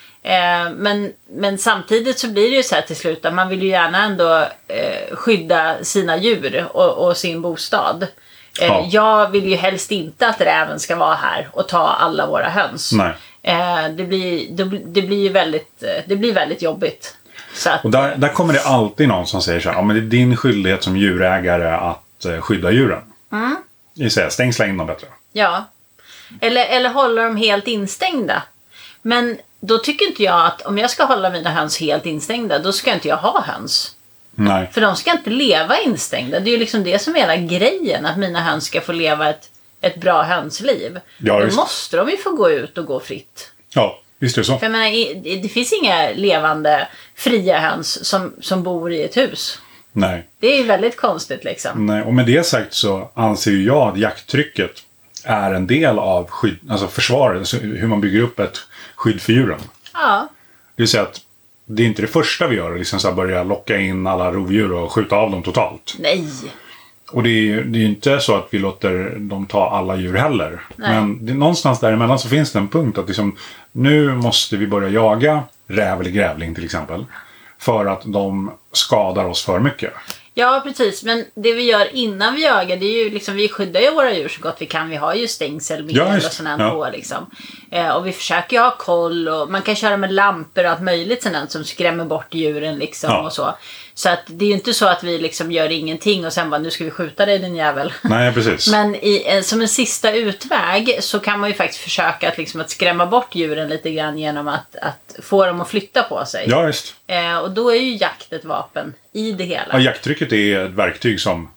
Eh, men, men samtidigt så blir det ju så här till slut att man vill ju gärna ändå eh, skydda sina djur och, och sin bostad. Eh, ja. Jag vill ju helst inte att räven ska vara här och ta alla våra höns. Nej. Eh, det, blir, det, det blir ju väldigt, det blir väldigt jobbigt. Så att, och där, där kommer det alltid någon som säger så här, ja, men det är din skyldighet som djurägare att eh, skydda djuren. Mm. Jag säger, stängsla in dem bättre. Ja, eller, eller hålla dem helt instängda. Men då tycker inte jag att om jag ska hålla mina höns helt instängda, då ska inte jag ha höns. Nej. För de ska inte leva instängda. Det är ju liksom det som är hela grejen, att mina höns ska få leva ett, ett bra hönsliv. Ja, då måste de ju få gå ut och gå fritt. Ja, visst är det så. För jag menar, det finns inga levande, fria höns som, som bor i ett hus. Nej. Det är ju väldigt konstigt liksom. Nej, och med det sagt så anser ju jag att jakttrycket är en del av skydd, alltså försvaret, alltså hur man bygger upp ett skydd för djuren. Ja. Det vill säga att det är inte det första vi gör, liksom så här börja locka in alla rovdjur och skjuta av dem totalt. Nej. Och det är ju det är inte så att vi låter dem ta alla djur heller. Nej. Men det, någonstans däremellan så finns det en punkt att liksom, nu måste vi börja jaga räv eller grävling till exempel. För att de skadar oss för mycket. Ja, precis. Men det vi gör innan vi jagar, det är ju liksom, vi skyddar ju våra djur så gott vi kan. Vi har ju stängsel, med ja, och sånt ja. på liksom. Eh, och vi försöker ju ha koll och man kan köra med lampor och allt möjligt sånt som skrämmer bort djuren liksom ja. och så. Så att det är ju inte så att vi liksom gör ingenting och sen bara, nu ska vi skjuta dig din jävel. Nej, precis. Men i, eh, som en sista utväg så kan man ju faktiskt försöka att, liksom, att skrämma bort djuren lite grann genom att, att få dem att flytta på sig. Ja, just. Eh, och då är ju jakt ett vapen i det hela. Ja, jakttrycket är ett verktyg som...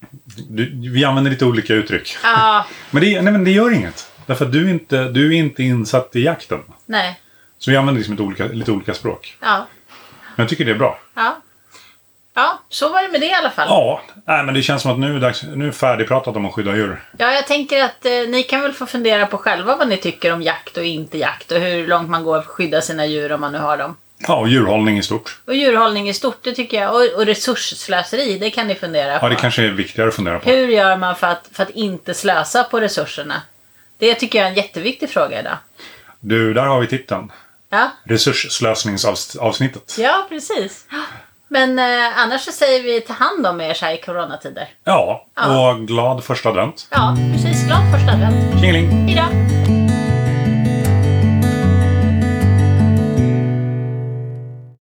Du, vi använder lite olika uttryck. Ja. men, det, nej, men det gör inget. Därför att du, inte, du är inte insatt i jakten. Nej. Så vi använder liksom ett olika, lite olika språk. Ja. Men jag tycker det är bra. Ja. Ja, så var det med det i alla fall. Ja, nej, men det känns som att nu är, dags, nu är färdigpratat om att skydda djur. Ja, jag tänker att eh, ni kan väl få fundera på själva vad ni tycker om jakt och inte jakt. Och hur långt man går för att skydda sina djur om man nu har dem. Ja, och djurhållning i stort. Och djurhållning i stort, det tycker jag. Och, och resursslöseri, det kan ni fundera på. Ja, det kanske är viktigare att fundera på. Hur gör man för att, för att inte slösa på resurserna? Det tycker jag är en jätteviktig fråga idag. Du, där har vi titeln. Ja, Resursslösningsavsnittet. ja precis. Men eh, annars så säger vi ta hand om er så här i coronatider. Ja, Ja. och glad första advent. Ja, precis. Glad första advent. Tjingeling! Hejdå!